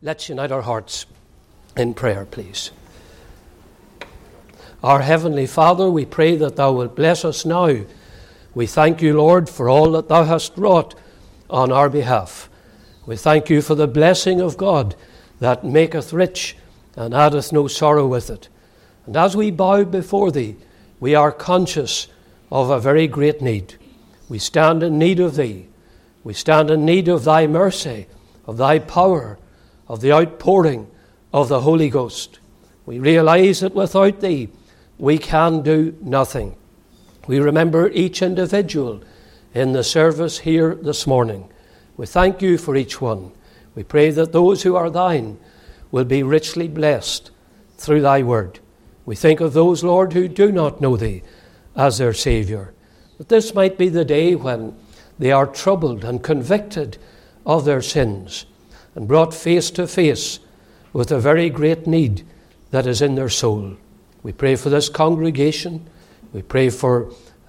Let's unite our hearts in prayer, please. Our Heavenly Father, we pray that Thou wilt bless us now. We thank You, Lord, for all that Thou hast wrought on our behalf. We thank You for the blessing of God that maketh rich and addeth no sorrow with it. And as we bow before Thee, we are conscious of a very great need. We stand in need of Thee. We stand in need of Thy mercy, of Thy power, of the outpouring of the Holy Ghost. We realize that without Thee, we can do nothing. We remember each individual in the service here this morning. We thank You for each one. We pray that those who are Thine will be richly blessed through Thy word. We think of those, Lord, who do not know Thee as their Saviour, that this might be the day when they are troubled and convicted of their sins and brought face to face with a very great need that is in their soul. We pray for this congregation. We pray for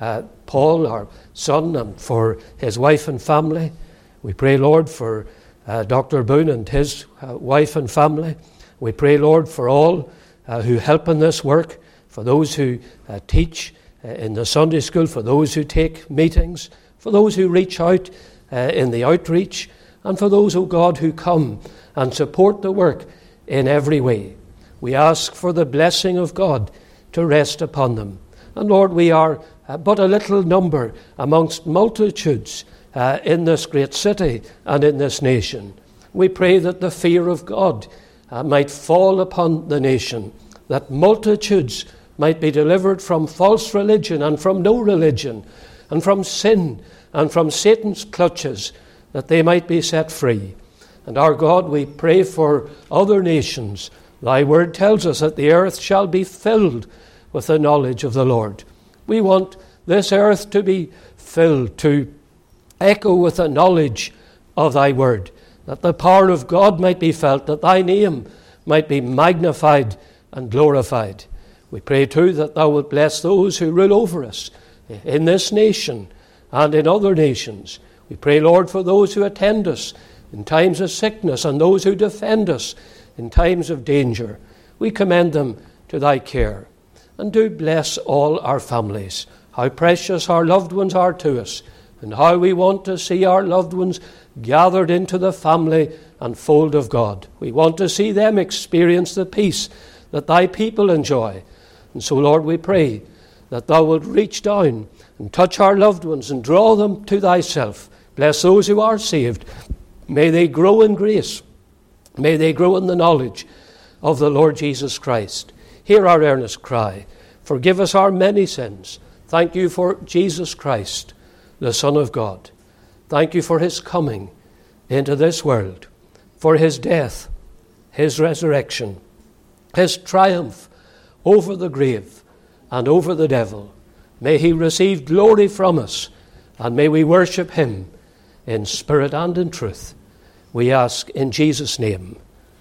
Paul, our son, and for his wife and family. We pray, Lord, for Dr. Boone and his wife and family. We pray, Lord, for all who help in this work, for those who teach in the Sunday school, for those who take meetings, for those who reach out in the outreach, and for those, O God, who come and support the work in every way. We ask for the blessing of God to rest upon them. And Lord, we are but a little number amongst multitudes in this great city and in this nation. We pray that the fear of God might fall upon the nation, that multitudes might be delivered from false religion and from no religion, and from sin and from Satan's clutches, that they might be set free. And our God, we pray for other nations. Thy word tells us that the earth shall be filled with the knowledge of the Lord. We want this earth to be filled, to echo with the knowledge of Thy word, that the power of God might be felt, that Thy name might be magnified and glorified. We pray too that Thou wilt bless those who rule over us in this nation and in other nations. We pray, Lord, for those who attend us in times of sickness and those who defend us in times of danger. We commend them to Thy care. And do bless all our families. How precious our loved ones are to us, and how we want to see our loved ones gathered into the family and fold of God. We want to see them experience the peace that Thy people enjoy. And so, Lord, we pray that Thou wilt reach down and touch our loved ones and draw them to Thyself. Bless those who are saved. May they grow in grace. May they grow in the knowledge of the Lord Jesus Christ. Hear our earnest cry. Forgive us our many sins. Thank You for Jesus Christ, the Son of God. Thank You for His coming into this world, for His death, His resurrection, His triumph over the grave and over the devil. May He receive glory from us, and may we worship Him in spirit and in truth. We ask in Jesus' name.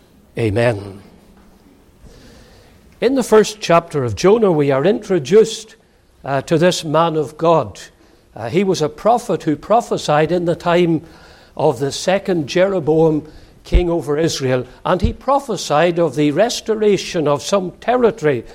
Amen. In the first chapter of Jonah, we are introduced to this man of God. He was a prophet who prophesied in the time of the second Jeroboam, king over Israel, and he prophesied of the restoration of some territory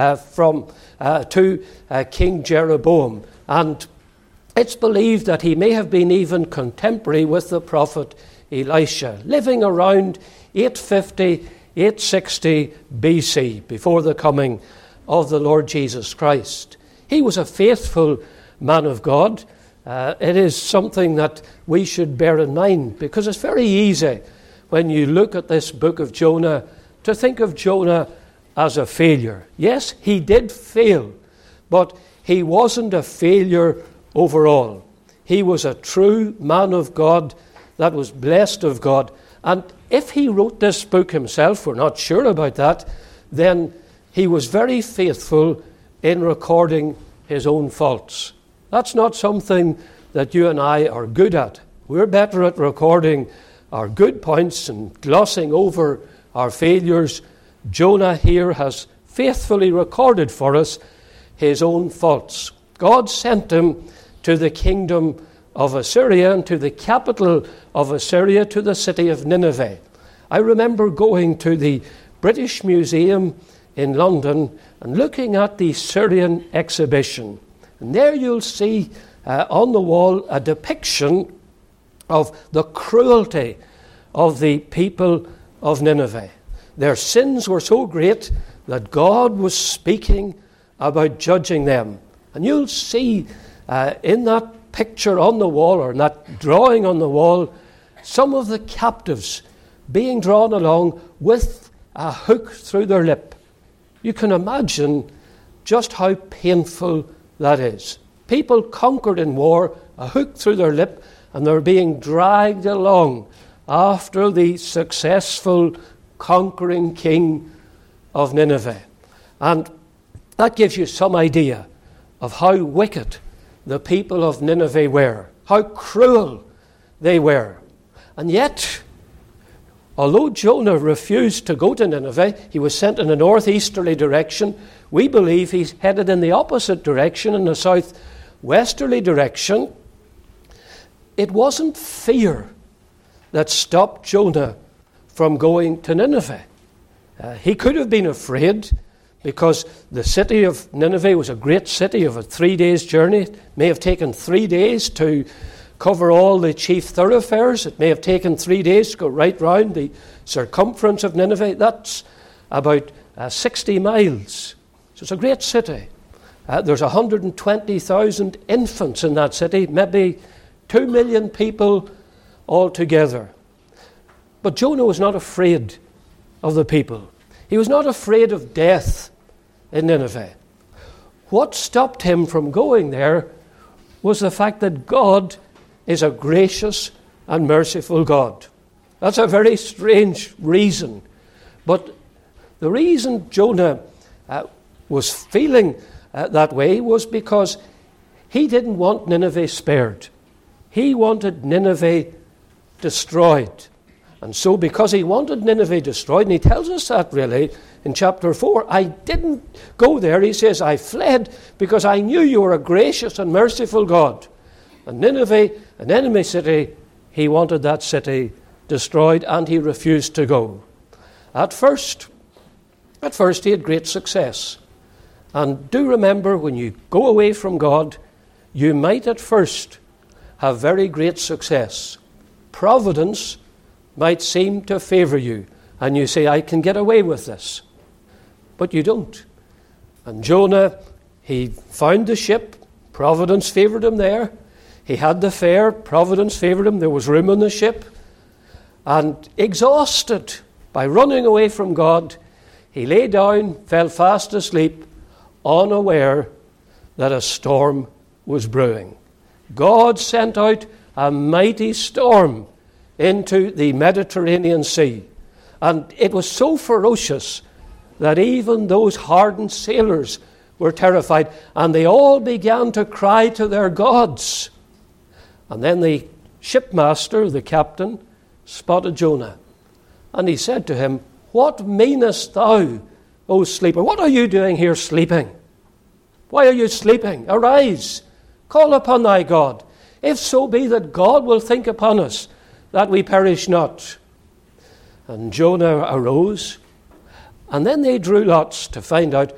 to King Jeroboam. And it's believed that he may have been even contemporary with the prophet Elisha, living around 850, 860 BC, before the coming of the Lord Jesus Christ. He was a faithful man of God. It is something that we should bear in mind, because it's very easy when you look at this book of Jonah to think of Jonah as a failure. Yes, he did fail, but he wasn't a failure overall. He was a true man of God that was blessed of God. And if he wrote this book himself, we're not sure about that, then he was very faithful in recording his own faults. That's not something that you and I are good at. We're better at recording our good points and glossing over our failures. Jonah here has faithfully recorded for us his own faults. God sent him to the kingdom of Assyria and to the capital of Assyria, to the city of Nineveh. I remember going to the British Museum in London and looking at the Syrian exhibition. And there you'll see on the wall a depiction of the cruelty of the people of Nineveh. Their sins were so great that God was speaking about judging them. And you'll see in that picture on the wall, or in that drawing on the wall, some of the captives being drawn along with a hook through their lip. You can imagine just how painful that is. People conquered in war, a hook through their lip, and they're being dragged along after the successful conquering king of Nineveh. And that gives you some idea of how wicked the people of Nineveh were, how cruel they were. And yet, although Jonah refused to go to Nineveh, he was sent in a northeasterly direction. We believe he's headed in the opposite direction, in the southwesterly direction. It wasn't fear that stopped Jonah from going to Nineveh. He could have been afraid, because the city of Nineveh was a great city of a 3 days journey. It may have taken 3 days to cover all the chief thoroughfares. It may have taken 3 days to go right round the circumference of Nineveh. That's about 60 miles. So it's a great city. There's 120,000 infants in that city, maybe 2 million people altogether. But Jonah was not afraid of the people. He was not afraid of death in Nineveh. What stopped him from going there was the fact that God is a gracious and merciful God. That's a very strange reason. But the reason Jonah was feeling that way was because he didn't want Nineveh spared. He wanted Nineveh destroyed. And so because he wanted Nineveh destroyed, and he tells us that really in chapter 4, I didn't go there. He says, I fled because I knew you were a gracious and merciful God. And Nineveh, an enemy city, he wanted that city destroyed, and he refused to go. At first he had great success. And do remember, when you go away from God, you might at first have very great success. Providence might seem to favor you, and you say, I can get away with this. But you don't. And Jonah, he found the ship. Providence favored him there. He had the fare. Providence favored him. There was room on the ship. And exhausted by running away from God, he lay down, fell fast asleep, unaware that a storm was brewing. God sent out a mighty storm into the Mediterranean Sea. And it was so ferocious that even those hardened sailors were terrified, and they all began to cry to their gods. And then the shipmaster, the captain, spotted Jonah. And he said to him, What meanest thou, O sleeper? What are you doing here sleeping? Why are you sleeping? Arise, call upon thy God, if so be that God will think upon us, that we perish not. And Jonah arose, and then they drew lots to find out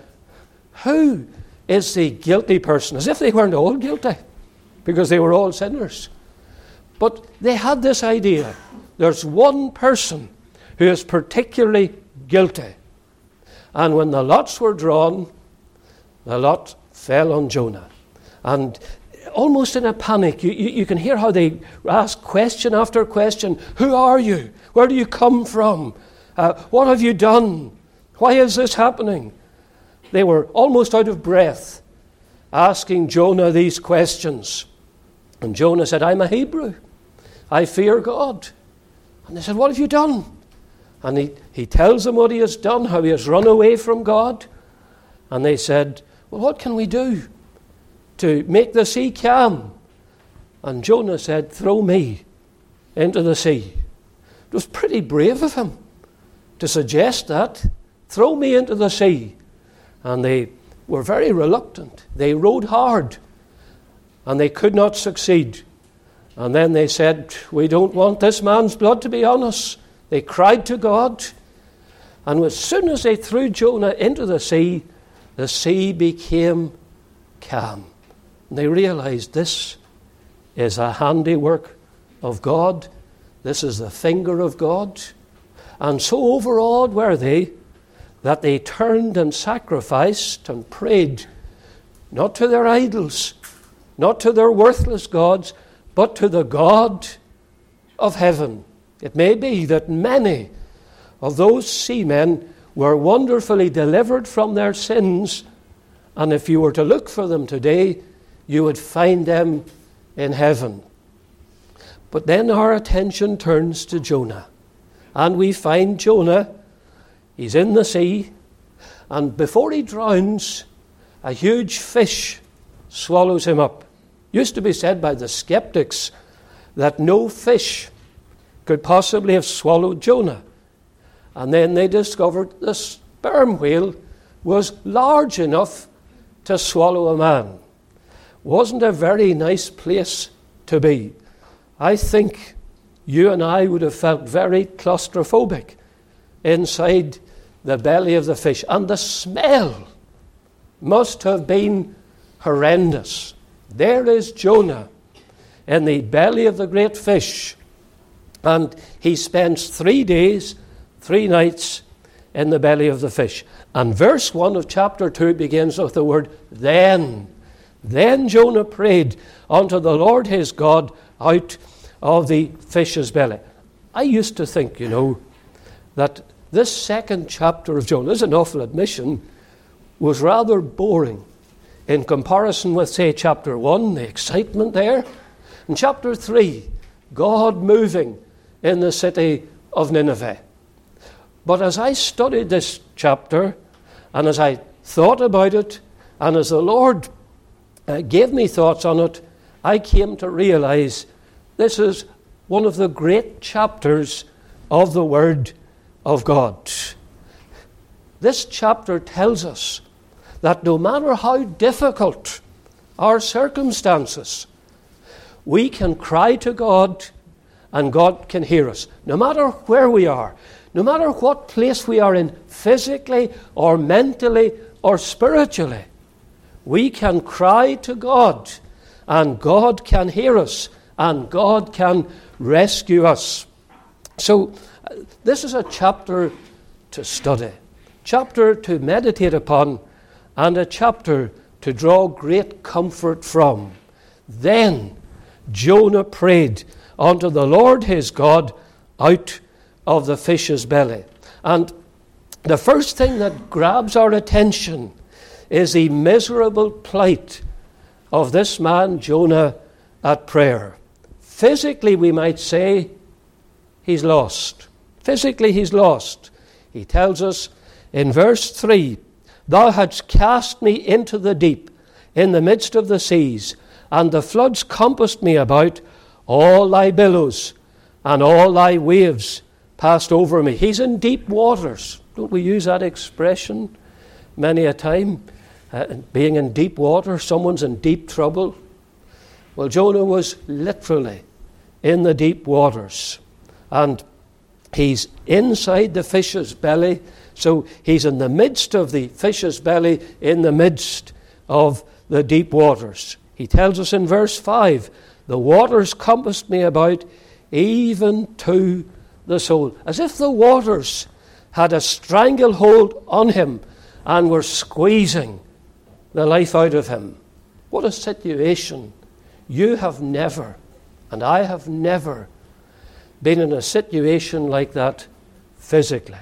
who is the guilty person, as if they weren't all guilty, because they were all sinners. But they had this idea. There's one person who is particularly guilty. And when the lots were drawn, the lot fell on Jonah. And almost in a panic, you can hear how they ask question after question. Who are you? Where do you come from? What have you done? Why is this happening? They were almost out of breath asking Jonah these questions. And Jonah said, I'm a Hebrew. I fear God. And they said, what have you done? And he tells them what he has done, how he has run away from God. And they said, well, what can we do to make the sea calm? And Jonah said, throw me into the sea. It was pretty brave of him to suggest that. Throw me into the sea. And they were very reluctant. They rowed hard, and they could not succeed. And then they said, we don't want this man's blood to be on us. They cried to God, and as soon as they threw Jonah into the sea became calm. And they realized this is a handiwork of God. This is the finger of God. And so overawed were they that they turned and sacrificed and prayed, not to their idols, not to their worthless gods, but to the God of heaven. It may be that many of those seamen were wonderfully delivered from their sins, and if you were to look for them today, you would find them in heaven. But then our attention turns to Jonah, and we find Jonah, he's in the sea, and before he drowns, a huge fish swallows him up. It used to be said by the skeptics that no fish could possibly have swallowed Jonah. And then they discovered the sperm whale was large enough to swallow a man. Wasn't a very nice place to be. I think you and I would have felt very claustrophobic inside the belly of the fish. And the smell must have been horrendous. There is Jonah in the belly of the great fish, and he spends 3 days, 3 nights in the belly of the fish. And verse 1 of chapter 2 begins with the word then. Then Jonah prayed unto the Lord his God out of the fish's belly. I used to think, that this second chapter of Jonah, this is an awful admission, was rather boring in comparison with, say, chapter 1, the excitement there, and chapter 3, God moving in the city of Nineveh. But as I studied this chapter, and as I thought about it, and as the Lord gave me thoughts on it, I came to realize this is one of the great chapters of the Word of God. This chapter tells us that no matter how difficult our circumstances, we can cry to God and God can hear us. No matter where we are, no matter what place we are in, physically or mentally or spiritually, we can cry to God and God can hear us and God can rescue us. So this is a chapter to study, chapter to meditate upon, and a chapter to draw great comfort from. Then Jonah prayed unto the Lord his God out of the fish's belly. And the first thing that grabs our attention is the miserable plight of this man Jonah at prayer. Physically, we might say, he's lost. Physically, he's lost. He tells us in verse 3, Thou hadst cast me into the deep, in the midst of the seas, and the floods compassed me about. All thy billows and all thy waves passed over me. He's in deep waters. Don't we use that expression many a time? Being in deep water, someone's in deep trouble. Well, Jonah was literally in the deep waters. And he's inside the fish's belly. So he's in the midst of the fish's belly, in the midst of the deep waters. He tells us in verse 5, The waters compassed me about, even to the soul. As if the waters had a stranglehold on him and were squeezing the life out of him. What a situation. You have never, and I have never, been in a situation like that physically.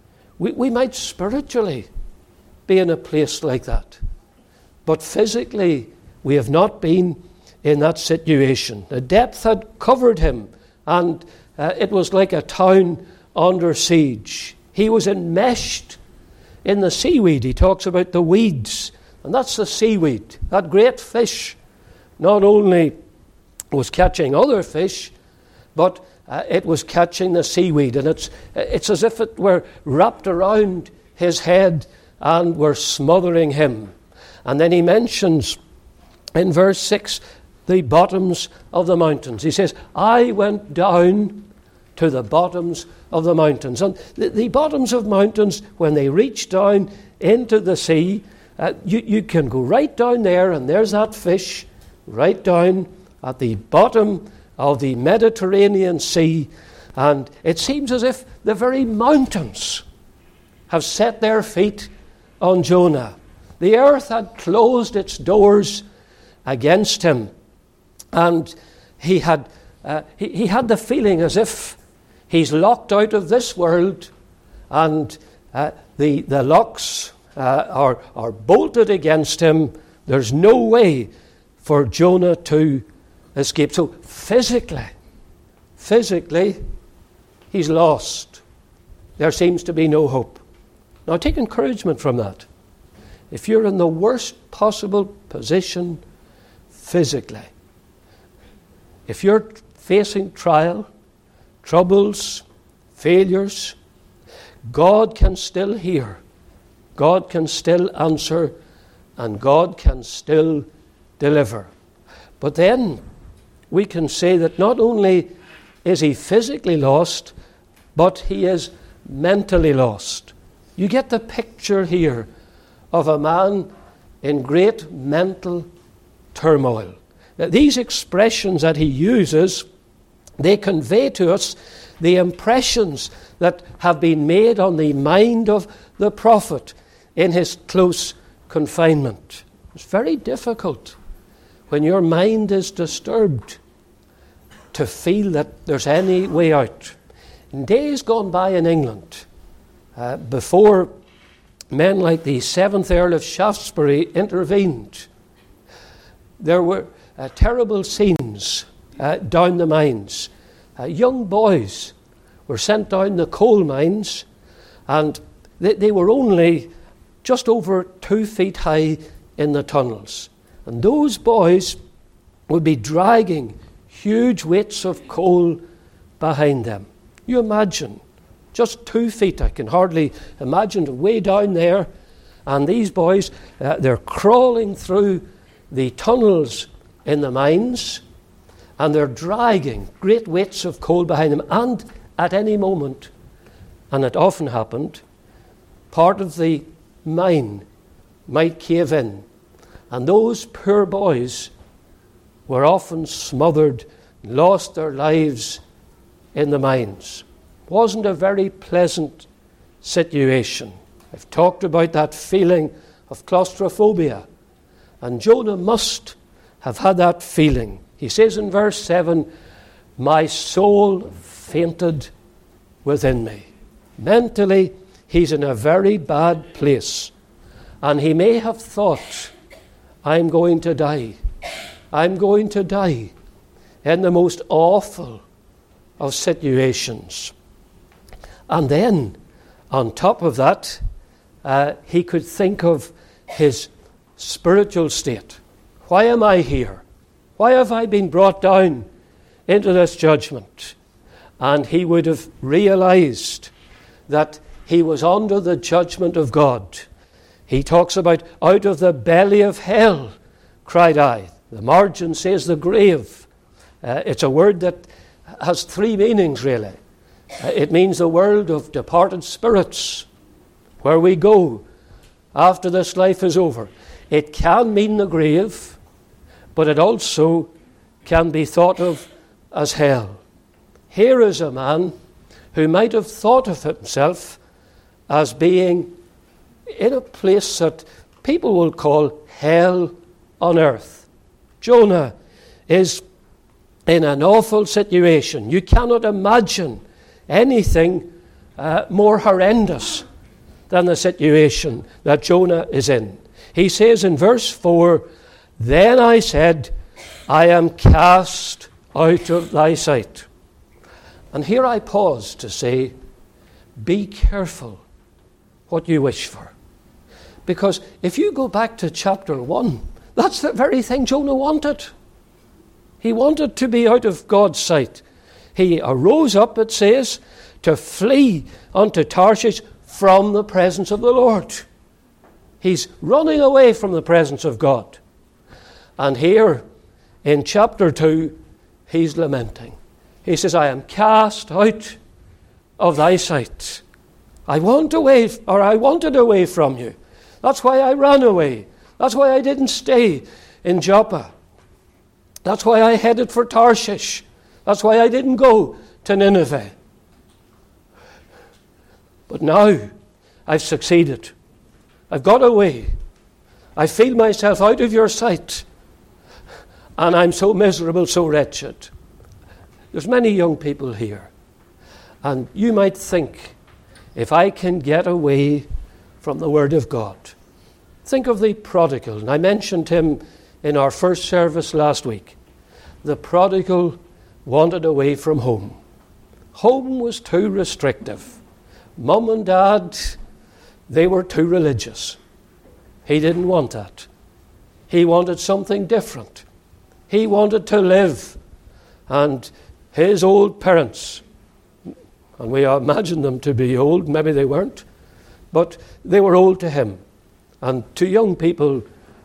We might spiritually be in a place like that, but physically we have not been in that situation. The depth had covered him, and it was like a town under siege. He was enmeshed in the seaweed. He talks about the weeds, and that's the seaweed. That great fish not only was catching other fish, but it was catching the seaweed, and it's as if it were wrapped around his head and were smothering him. And then he mentions in verse 6 the bottoms of the mountains. He says, I went down to the bottoms of the mountains. And the bottoms of mountains, when they reach down into the sea, you can go right down there, and there's that fish right down at the bottom of the Mediterranean Sea. And it seems as if the very mountains have set their feet on Jonah. The earth had closed its doors against him, and he had the feeling as if he's locked out of this world, and the locks are bolted against him. There's no way for Jonah to escape. So physically, he's lost. There seems to be no hope. Now take encouragement from that. If you're in the worst possible position physically, if you're facing trial, troubles, failures, God can still hear, God can still answer, and God can still deliver. But then we can say that not only is he physically lost, but he is mentally lost. You get the picture here of a man in great mental turmoil. Now, these expressions that he uses, they convey to us the impressions that have been made on the mind of the prophet in his close confinement. It's very difficult when your mind is disturbed to feel that there's any way out. In days gone by in England, before men like the 7th Earl of Shaftesbury intervened, there were terrible scenes down the mines. Young boys were sent down the coal mines, and they were only just over 2 feet high in the tunnels. And those boys would be dragging huge weights of coal behind them. You imagine, just 2 feet, I can hardly imagine, way down there, and these boys, they're crawling through the tunnels in the mines, and they're dragging great weights of coal behind them, and at any moment, and it often happened, part of the mine might cave in, and those poor boys were often smothered, lost their lives in the mines. It wasn't a very pleasant situation. I've talked about that feeling of claustrophobia, and Jonah must have had that feeling. He says in verse 7, "My soul fainted within me." Mentally, he's in a very bad place, and he may have thought, I'm going to die. I'm going to die in the most awful of situations. And then, on top of that, he could think of his spiritual state. Why am I here? Why have I been brought down into this judgment? And he would have realized that he was under the judgment of God. He talks about, out of the belly of hell, cried I. The margin says the grave. It's a word that has 3 meanings, really. It means the world of departed spirits, where we go after this life is over. It can mean the grave, but it also can be thought of as hell. Here is a man who might have thought of himself as being in a place that people will call hell on earth. Jonah is in an awful situation. You cannot imagine anything more horrendous than the situation that Jonah is in. He says in verse 4, "Then I said, I am cast out of thy sight." And here I pause to say, be careful what you wish for. Because if you go back to chapter 1, that's the very thing Jonah wanted. He wanted to be out of God's sight. He arose up, it says, to flee unto Tarshish from the presence of the Lord. He's running away from the presence of God. And here in chapter 2, he's lamenting. He says, I am cast out of thy sight. I wanted away from you. That's why I ran away. That's why I didn't stay in Joppa. That's why I headed for Tarshish. That's why I didn't go to Nineveh. But now I've succeeded. I've got away. I feel myself out of your sight. And I'm so miserable, so wretched. There's many young people here. And you might think, if I can get away from the Word of God. Think of the prodigal. And I mentioned him in our first service last week. The prodigal wanted away from home. Home was too restrictive. Mum and Dad, they were too religious. He didn't want that. He wanted something different. He wanted to live. And his old parents, and we imagine them to be old, maybe they weren't, but they were old to him. And to young people,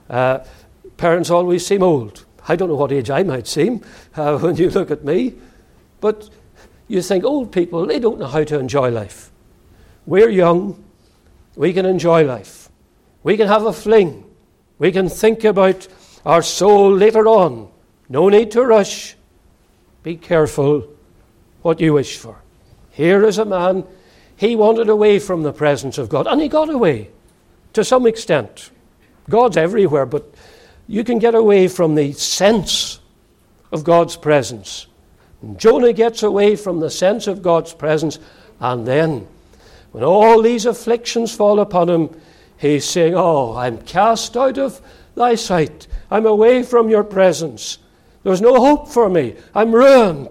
parents always seem old. I don't know what age I might seem when you look at me, but you think old people, they don't know how to enjoy life. We're young, we can enjoy life. We can have a fling. We can think about our soul later on. No need to rush. Be careful what you wish for. Here is a man, he wanted away from the presence of God, and he got away to some extent. God's everywhere, but you can get away from the sense of God's presence. And Jonah gets away from the sense of God's presence, and then when all these afflictions fall upon him, he's saying, oh, I'm cast out of thy sight. I'm away from your presence. There's no hope for me. I'm ruined.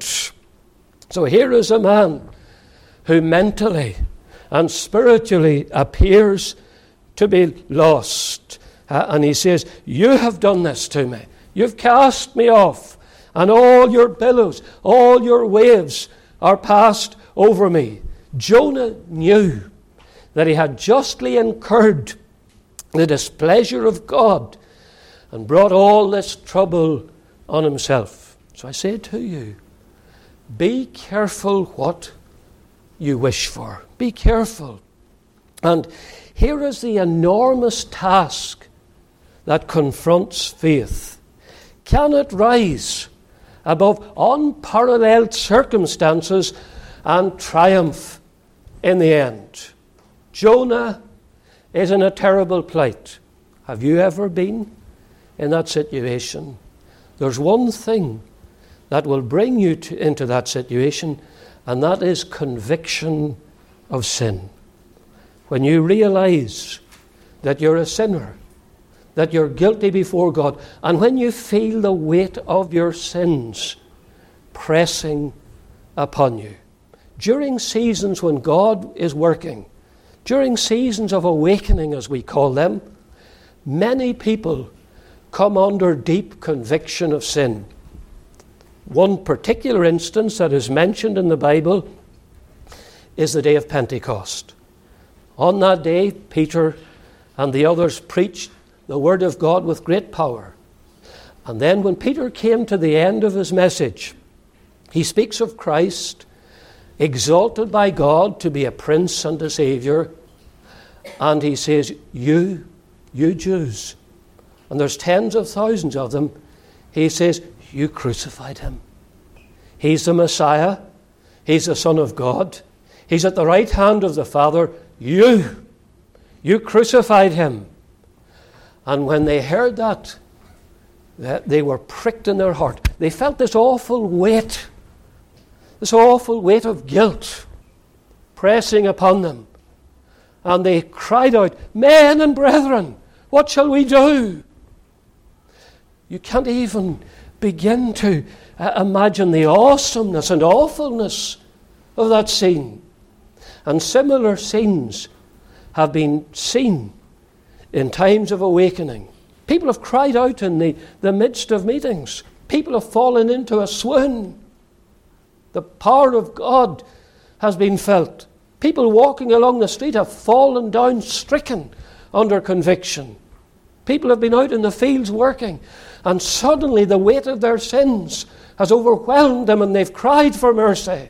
So here is a man who mentally and spiritually appears to be lost. And he says, you have done this to me. You've cast me off. And all your billows, all your waves are passed over me. Jonah knew that he had justly incurred the displeasure of God and brought all this trouble on himself. So I say to you, be careful what you wish for. Be careful. And here is the enormous task that confronts faith. Can it rise above unparalleled circumstances and triumph in the end? Jonah is in a terrible plight. Have you ever been in that situation? There's one thing that will bring you into that situation, and that is conviction of sin. When you realize that you're a sinner, that you're guilty before God, and when you feel the weight of your sins pressing upon you. During seasons when God is working, during seasons of awakening, as we call them, many people come under deep conviction of sin. One particular instance that is mentioned in the Bible is the day of Pentecost. On that day, Peter and the others preached the word of God with great power. And then when Peter came to the end of his message, he speaks of Christ exalted by God to be a prince and a savior. And he says, you Jews, and there's tens of thousands of them, he says, you crucified him. He's the Messiah. He's the Son of God. He's at the right hand of the Father. You crucified him. And when they heard that they were pricked in their heart. They felt this awful weight of guilt pressing upon them. And they cried out, men and brethren, what shall we do? You can't even begin to imagine the awesomeness and awfulness of that scene. And similar scenes have been seen in times of awakening. People have cried out in the midst of meetings. People have fallen into a swoon. The power of God has been felt. People walking along the street have fallen down stricken under conviction. People have been out in the fields working, and suddenly the weight of their sins has overwhelmed them, and they've cried for mercy.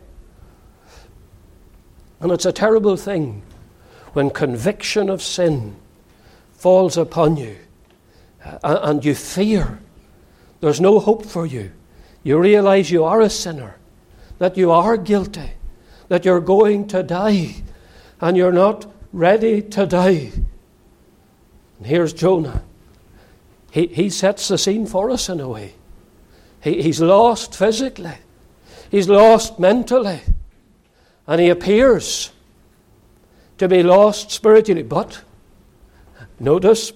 And it's a terrible thing when conviction of sin falls upon you, and you fear there's no hope for you. You realize you are a sinner, that you are guilty, that you're going to die, and you're not ready to die. And here's Jonah. He sets the scene for us in a way. He's lost physically. He's lost mentally. And he appears to be lost spiritually. But, notice,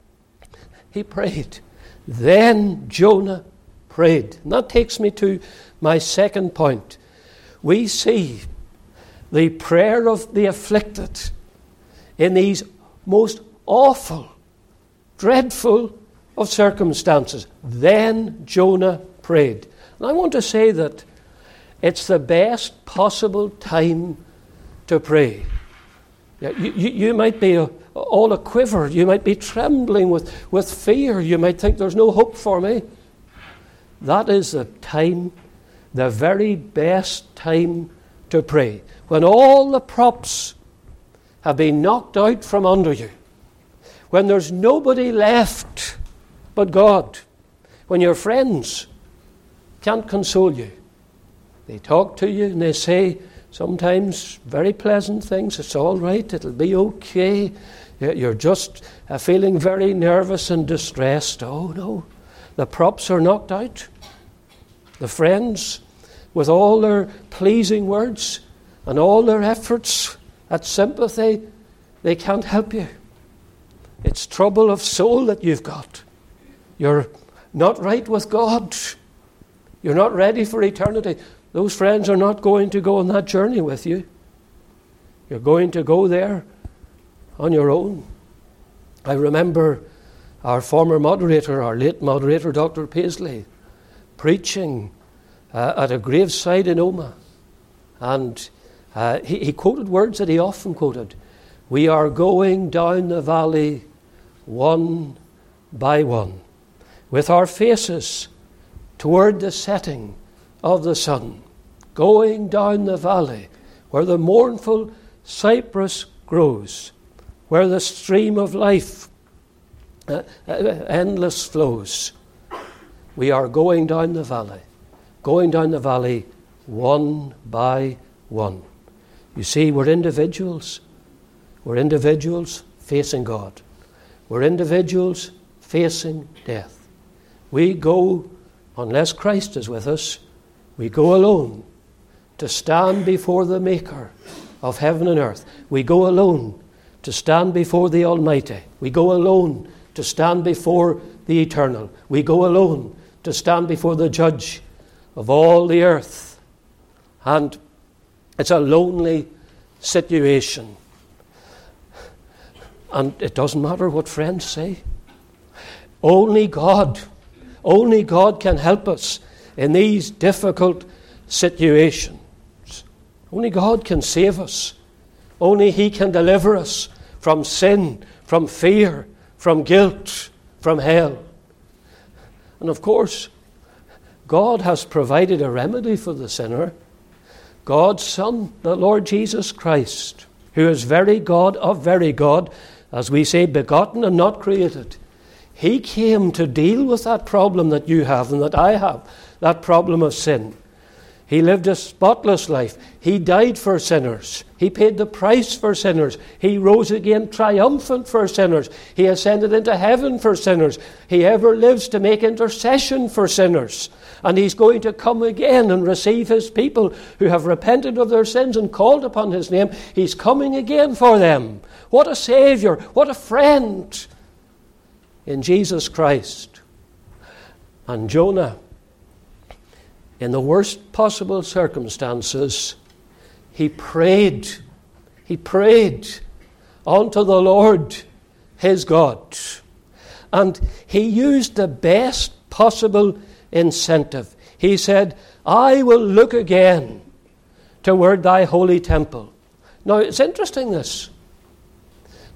he prayed. Then Jonah prayed. And that takes me to my second point. We see the prayer of the afflicted in these most awful, dreadful of circumstances. Then Jonah prayed. And I want to say that it's the best possible time to pray. You might be all a quiver. You might be trembling with fear. You might think there's no hope for me. That is the time, the very best time to pray. When all the props have been knocked out from under you. When there's nobody left but God. When your friends can't console you. They talk to you and they say sometimes very pleasant things. It's all right, it'll be okay. You're just feeling very nervous and distressed. Oh no, the props are knocked out. The friends, with all their pleasing words and all their efforts at sympathy, they can't help you. It's trouble of soul that you've got. You're not right with God. You're not ready for eternity. Those friends are not going to go on that journey with you. You're going to go there on your own. I remember our former moderator, our late moderator, Dr. Paisley, preaching at a graveside in Omagh. And he quoted words that he often quoted. We are going down the valley one by one, with our faces toward the setting of the sun, going down the valley where the mournful cypress grows, where the stream of life endless flows. We are going down the valley one by one. You see, we're individuals. We're individuals facing God. We're individuals facing death. We go, unless Christ is with us, we go alone to stand before the Maker of heaven and earth. We go alone to stand before the Almighty. We go alone to stand before the Eternal. We go alone to stand before the Judge of all the earth. And it's a lonely situation. And it doesn't matter what friends say. Only God can help us in these difficult situations. Only God can save us. Only He can deliver us from sin, from fear, from guilt, from hell. And of course, God has provided a remedy for the sinner. God's Son, the Lord Jesus Christ, who is very God of very God, as we say, begotten and not created. He came to deal with that problem that you have and that I have, that problem of sin. He lived a spotless life. He died for sinners. He paid the price for sinners. He rose again triumphant for sinners. He ascended into heaven for sinners. He ever lives to make intercession for sinners. And He's going to come again and receive His people who have repented of their sins and called upon His name. He's coming again for them. What a Saviour. What a friend in Jesus Christ. And Jonah, in the worst possible circumstances, he prayed. He prayed unto the Lord his God. And he used the best possible incentive. He said, I will look again toward thy holy temple. Now, it's interesting this,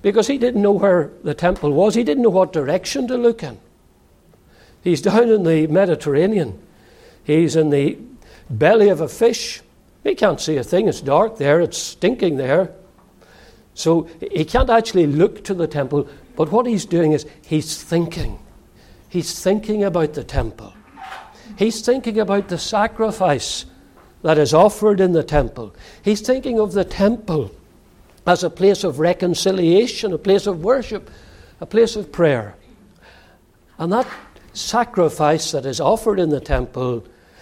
because he didn't know where the temple was. He didn't know what direction to look in. He's down in the Mediterranean. He's in the belly of a fish. He can't see a thing. It's dark there. It's stinking there. So he can't actually look to the temple. But what he's doing is he's thinking. He's thinking about the temple. He's thinking about the sacrifice that is offered in the temple. He's thinking of the temple as a place of reconciliation, a place of worship, a place of prayer. And that sacrifice that is offered in the temple,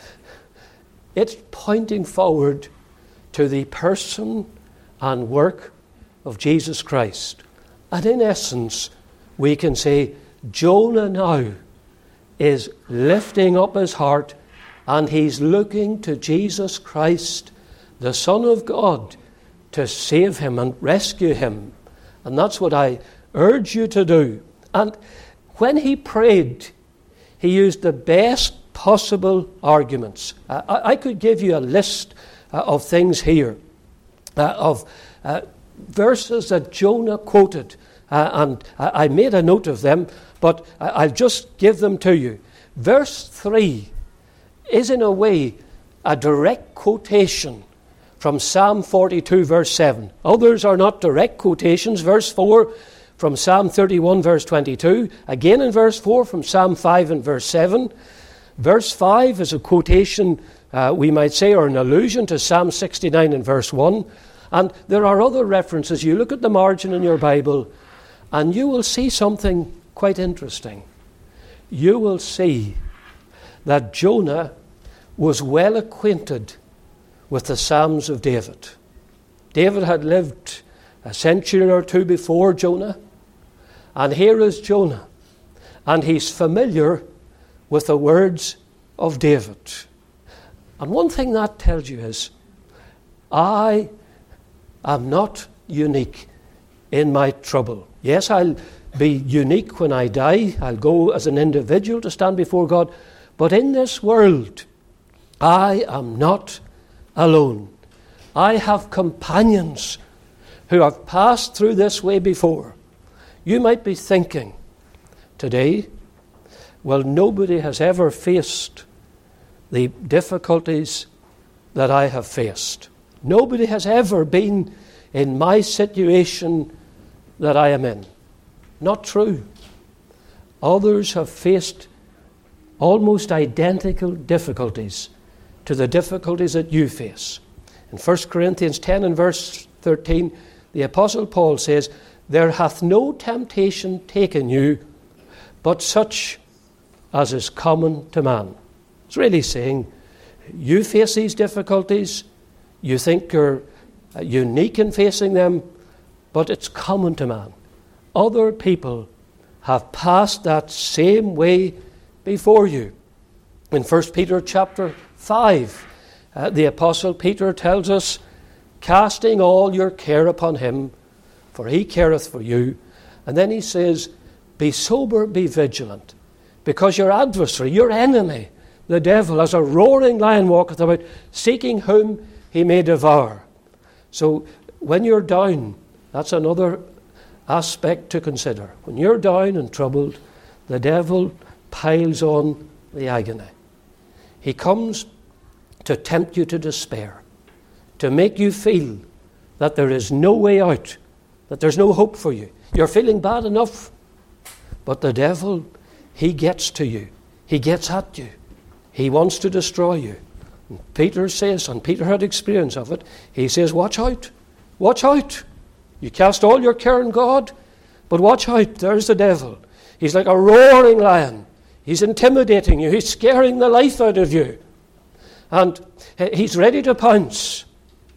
it's pointing forward to the person and work of Jesus Christ. And in essence, we can say Jonah now is lifting up his heart and he's looking to Jesus Christ, the Son of God, to save him and rescue him. And that's what I urge you to do. And when he prayed, he used the best possible arguments. I could give you a list of things here, of verses that Jonah quoted, and I made a note of them, but I'll just give them to you. Verse 3 is in a way a direct quotation from Psalm 42 verse 7. Others are not direct quotations. Verse 4 from Psalm 31 verse 22. Again in verse 4 from Psalm 5 and verse 7. Verse 5 is a quotation, we might say, or an allusion to Psalm 69 and verse 1. And there are other references. You look at the margin in your Bible and you will see something quite interesting. You will see that Jonah was well acquainted with the Psalms of David. David had lived a century or two before Jonah, and here is Jonah, and he's familiar with the words of David. And one thing that tells you is, I am not unique in my trouble. Yes, I'll be unique when I die. I'll go as an individual to stand before God. But in this world, I am not alone. I have companions who have passed through this way before. You might be thinking today, well, nobody has ever faced the difficulties that I have faced. Nobody has ever been in my situation that I am in. Not true. Others have faced almost identical difficulties to the difficulties that you face. In 1 Corinthians 10 and verse 13, the Apostle Paul says, there hath no temptation taken you, but such as is common to man. It's really saying, you face these difficulties, you think you're unique in facing them, but it's common to man. Other people have passed that same way before you. In 1 Peter chapter 5, the Apostle Peter tells us, casting all your care upon him, for he careth for you. And then he says, be sober, be vigilant, because your adversary, your enemy, the devil, as a roaring lion walketh about, seeking whom he may devour. So when you're down, that's another aspect to consider. When you're down and troubled, the devil piles on the agony. He comes to tempt you to despair, to make you feel that there is no way out, that there's no hope for you. You're feeling bad enough, but the devil, he gets to you. He gets at you. He wants to destroy you. And Peter says, and Peter had experience of it, he says, watch out, watch out. You cast all your care on God, but watch out, there's the devil. He's like a roaring lion. He's intimidating you. He's scaring the life out of you. And he's ready to pounce.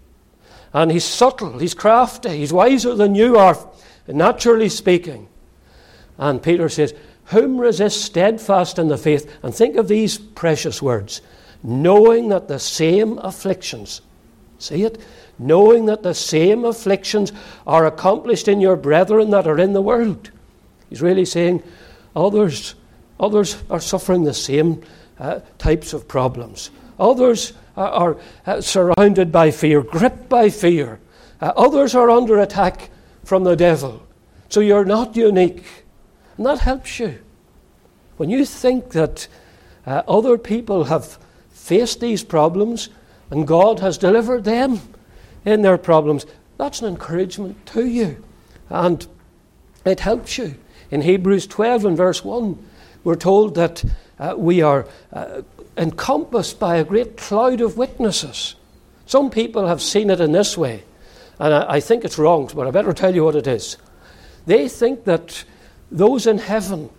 And he's subtle, he's crafty, he's wiser than you are, naturally speaking. And Peter says, whom resist steadfast in the faith? And think of these precious words. Knowing that the same afflictions, see it? Knowing that the same afflictions are accomplished in your brethren that are in the world. He's really saying others are suffering the same types of problems. Others are surrounded by fear, gripped by fear. Others are under attack from the devil. So you're not unique. And that helps you. When you think that other people have faced these problems and God has delivered them in their problems, that's an encouragement to you. And it helps you. In Hebrews 12 and verse 1, we're told that we are encompassed by a great cloud of witnesses. Some people have seen it in this way, and I think it's wrong, but I better tell you what it is. They think that those in heaven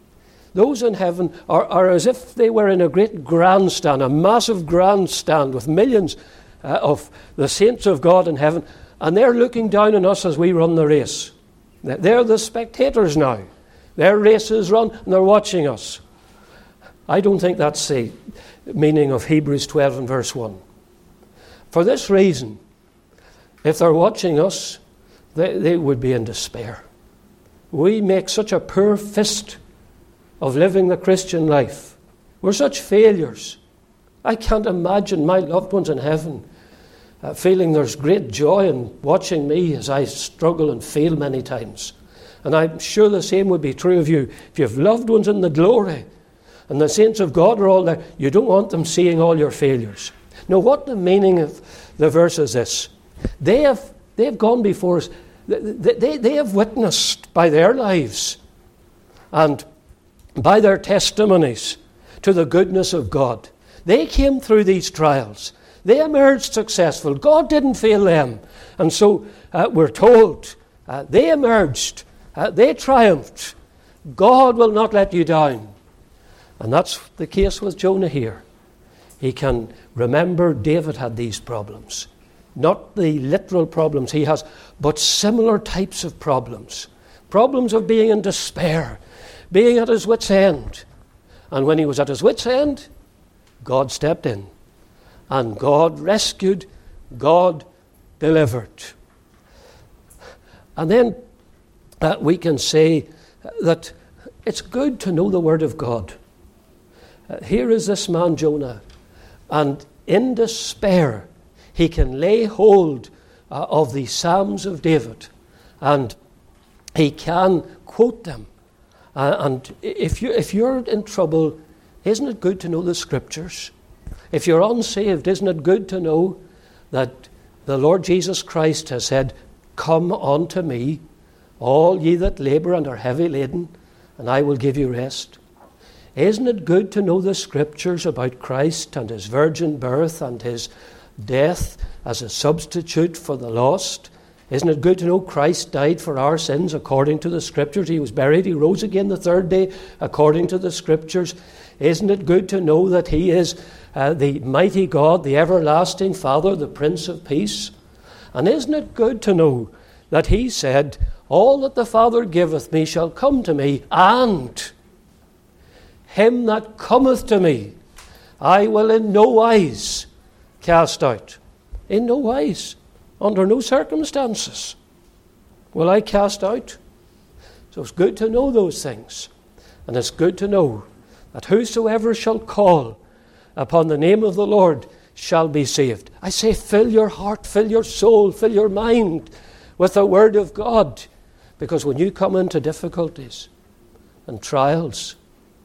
are as if they were in a great grandstand, a massive grandstand with millions of the saints of God in heaven, and they're looking down on us as we run the race. They're the spectators now. Their race is run, and they're watching us. I don't think that's the meaning of Hebrews 12 and verse 1. For this reason, if they're watching us, they would be in despair. We make such a poor fist of living the Christian life. We're such failures. I can't imagine my loved ones in heaven feeling there's great joy in watching me as I struggle and fail many times. And I'm sure the same would be true of you. If you have loved ones in the glory and the saints of God are all there, you don't want them seeing all your failures. Now, what the meaning of the verse is this. They've gone before us. They have witnessed by their lives and by their testimonies to the goodness of God. They came through these trials. They emerged successful. God didn't fail them. And so we're told they emerged. They triumphed. God will not let you down. And that's the case with Jonah here. He can remember David had these problems. Not the literal problems he has, but similar types of problems. Problems of being in despair, being at his wit's end. And when he was at his wit's end, God stepped in. And God rescued, God delivered. And then we can say that it's good to know the Word of God. Here is this man Jonah, and in despair he can lay hold of the Psalms of David, and he can quote them. And if you're in trouble, isn't it good to know the Scriptures? If you're unsaved, isn't it good to know that the Lord Jesus Christ has said, "Come unto me, all ye that labour and are heavy laden, and I will give you rest"? Isn't it good to know the Scriptures about Christ and his virgin birth and his death as a substitute for the lost? Isn't it good to know Christ died for our sins according to the Scriptures? He was buried, he rose again the third day according to the Scriptures. Isn't it good to know that he is the mighty God, the everlasting Father, the Prince of Peace? And isn't it good to know that he said, "All that the Father giveth me shall come to me, and him that cometh to me I will in no wise cast out"? In no wise, under no circumstances will I cast out. So it's good to know those things. And it's good to know that whosoever shall call upon the name of the Lord shall be saved. I say, fill your heart, fill your soul, fill your mind with the Word of God. Because when you come into difficulties and trials,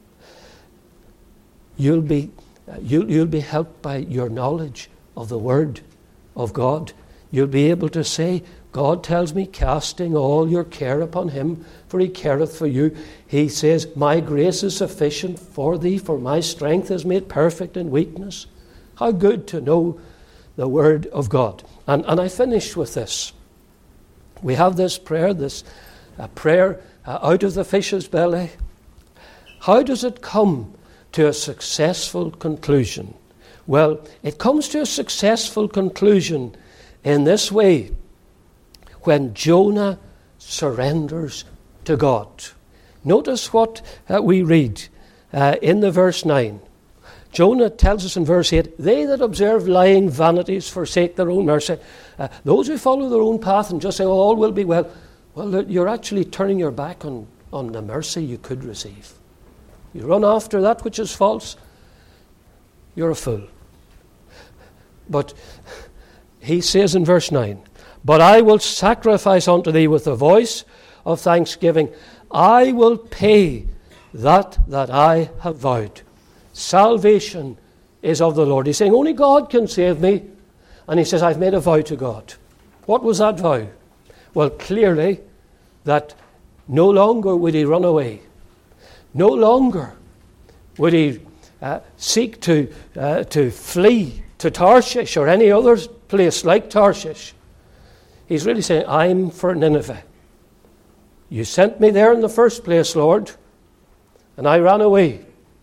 you'll be helped by your knowledge of the Word of God. You'll be able to say, God tells me, casting all your care upon him, for he careth for you. He says, my grace is sufficient for thee, for my strength is made perfect in weakness. How good to know the Word of God. And I finish with this. We have this prayer, prayer out of the fish's belly. How does it come to a successful conclusion? Well, it comes to a successful conclusion in this way: when Jonah surrenders to God. Notice what we read in the verse 9. Jonah tells us in verse 8, they that observe lying vanities forsake their own mercy. Those who follow their own path and just say, all will be well. Well, you're actually turning your back on the mercy you could receive. You run after that which is false, you're a fool. But he says in verse 9, but I will sacrifice unto thee with the voice of thanksgiving. I will pay that I have vowed. Salvation is of the Lord. He's saying, only God can save me. And he says, I've made a vow to God. What was that vow? Well, clearly, that no longer would he run away. No longer would he seek to flee to Tarshish or any other place like Tarshish. He's really saying, I'm for Nineveh. You sent me there in the first place, Lord, and I ran away.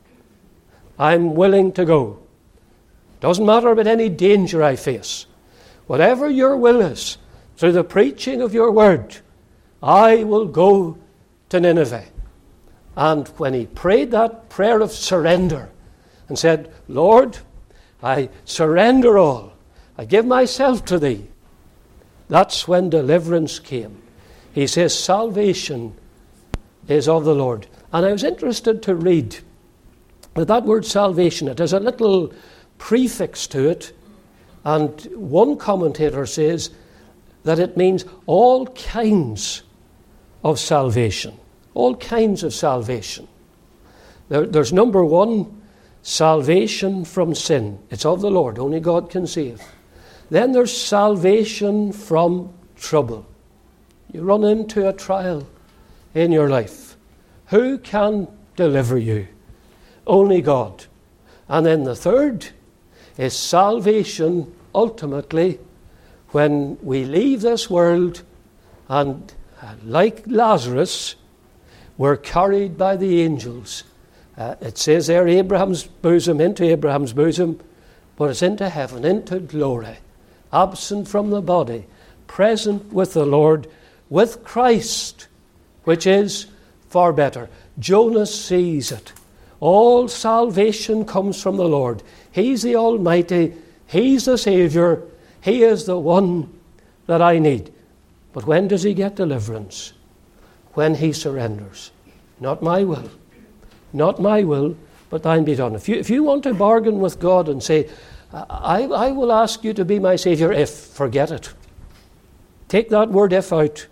I'm willing to go. Doesn't matter about any danger I face. Whatever your will is, through the preaching of your word, I will go to Nineveh. And when he prayed that prayer of surrender and said, Lord, I surrender all. I give myself to thee. That's when deliverance came. He says, salvation is of the Lord. And I was interested to read that word salvation. It has a little prefix to it. And one commentator says that it means all kinds of salvation. All kinds of salvation. There's number one, salvation from sin. It's of the Lord. Only God can save. Then there's salvation from trouble. You run into a trial in your life. Who can deliver you? Only God. And then the third is salvation ultimately when we leave this world and, like Lazarus, we're carried by the angels. It says there, Abraham's bosom, into Abraham's bosom, but it's into heaven, into glory, absent from the body, present with the Lord, with Christ, which is far better. Jonah sees it. All salvation comes from the Lord. He's the Almighty. He's the Saviour. He is the one that I need. But when does he get deliverance? When he surrenders. Not my will. Not my will, but thine be done. If you want to bargain with God and say, I will ask you to be my Saviour if, forget it. Take that word if out.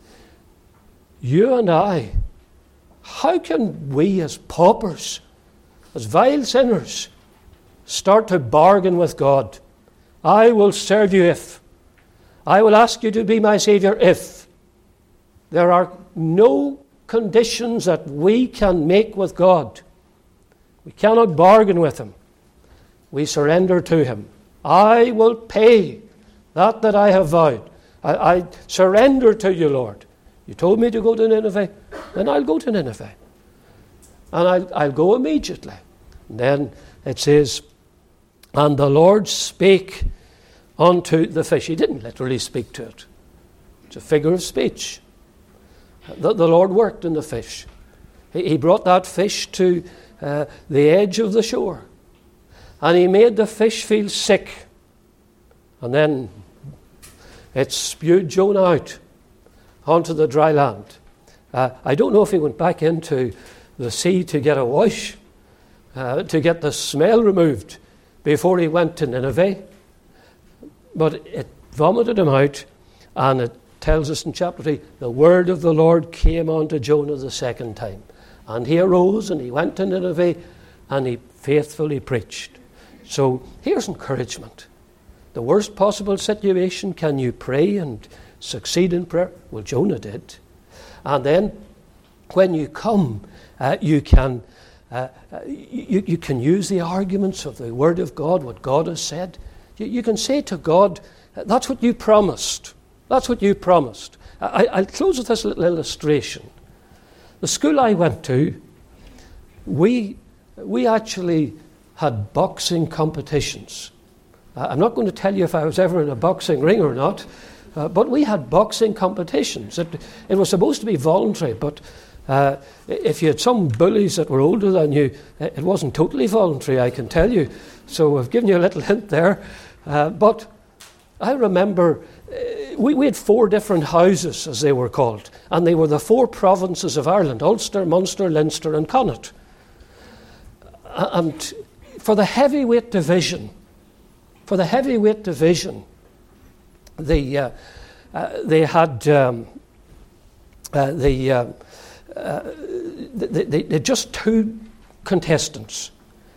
You and I, how can we as paupers, as vile sinners, start to bargain with God? I will serve you if. I will ask you to be my Saviour if. There are no conditions that we can make with God. We cannot bargain with him. We surrender to him. I will pay that I have vowed. I surrender to you, Lord. You told me to go to Nineveh, then I'll go to Nineveh. And I'll go immediately. And then it says, and the Lord spake unto the fish. He didn't literally speak to it. It's a figure of speech. The Lord worked in the fish. He brought that fish to the edge of the shore. And he made the fish feel sick. And then it spewed Jonah out onto the dry land. I don't know if he went back into the sea to get a wash, to get the smell removed before he went to Nineveh. But it vomited him out, and it tells us in chapter 3, the word of the Lord came unto Jonah the second time. And he arose and he went to Nineveh and he faithfully preached. So here's encouragement. The worst possible situation, can you pray and succeed in prayer? Well, Jonah did. And then when you come, you can use the arguments of the Word of God, what God has said. You can say to God, that's what you promised. That's what you promised. I'll close with this little illustration. The school I went to, we actually had boxing competitions. I'm not going to tell you if I was ever in a boxing ring or not, but we had boxing competitions. It was supposed to be voluntary, but if you had some bullies that were older than you, it wasn't totally voluntary, I can tell you. So I've given you a little hint there. But I remember we had 4 different houses, as they were called, and they were the 4 provinces of Ireland: Ulster, Munster, Leinster and Connaught. And for the heavyweight division, they had the just two contestants.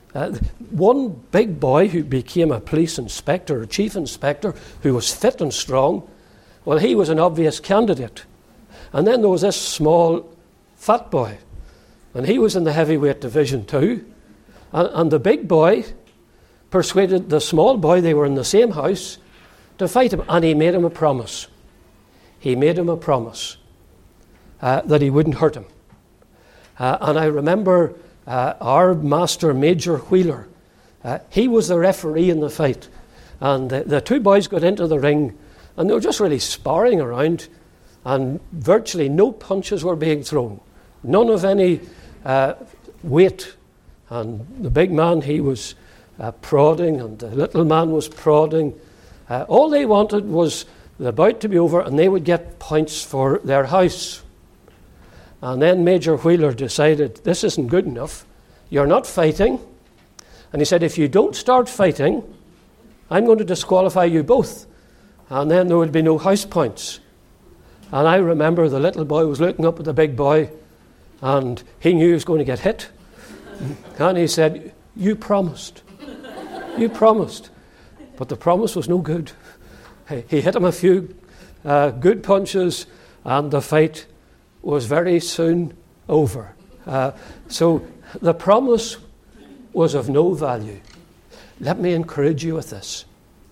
One big boy who became a police inspector or chief inspector, who was fit and strong. Well, he was an obvious candidate. And then there was this small, fat boy, and he was in the heavyweight division too. And the big boy persuaded the small boy, they were in the same house, to fight him. And he made him a promise. He made him a promise that he wouldn't hurt him. And I remember our master, Major Wheeler, he was the referee in the fight. And the two boys got into the ring, and they were just really sparring around, and virtually no punches were being thrown. None of any weight. And the big man, he was prodding, and the little man was prodding. All they wanted was the bout to be over, and they would get points for their house. And then Major Wheeler decided, this isn't good enough. You're not fighting. And he said, if you don't start fighting, I'm going to disqualify you both. And then there would be no house points. And I remember the little boy was looking up at the big boy, and he knew he was going to get hit. And he said, you promised. You promised. But the promise was no good. He hit him a few good punches, and the fight was very soon over. So the promise was of no value. Let me encourage you with this.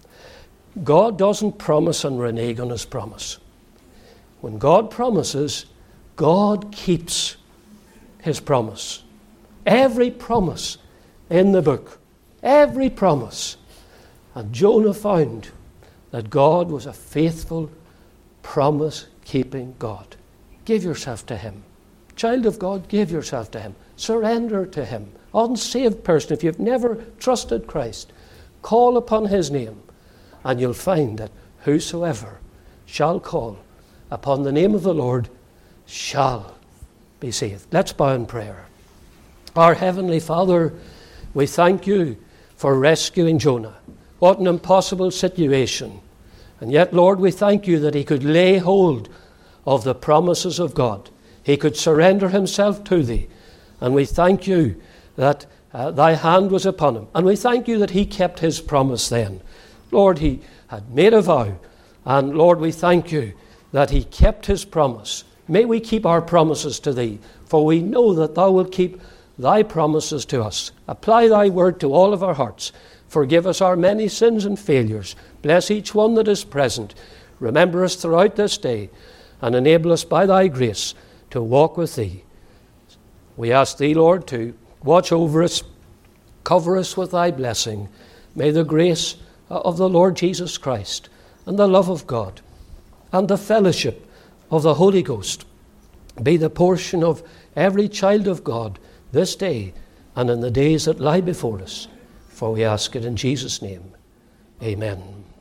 God doesn't promise and renege on his promise. When God promises, God keeps his promise. Every promise in the book, every promise. And Jonah found that God was a faithful, promise-keeping God. Give yourself to him. Child of God, give yourself to him. Surrender to him. Unsaved person, if you've never trusted Christ, call upon his name, and you'll find that whosoever shall call upon the name of the Lord shall be saved. Let's bow in prayer. Our Heavenly Father, we thank you for rescuing Jonah. What an impossible situation. And yet, Lord, we thank you that he could lay hold of the promises of God. He could surrender himself to thee. And we thank you that thy hand was upon him. And we thank you that he kept his promise then. Lord, he had made a vow. And Lord, we thank you that he kept his promise. May we keep our promises to thee, for we know that thou wilt keep thy promises to us. Apply thy word to all of our hearts. Forgive us our many sins and failures. Bless each one that is present. Remember us throughout this day, and enable us by thy grace to walk with thee. We ask thee, Lord, to watch over us, cover us with thy blessing. May the grace of the Lord Jesus Christ, and the love of God, and the fellowship of the Holy Ghost be the portion of every child of God this day and in the days that lie before us. For we ask it in Jesus' name. Amen.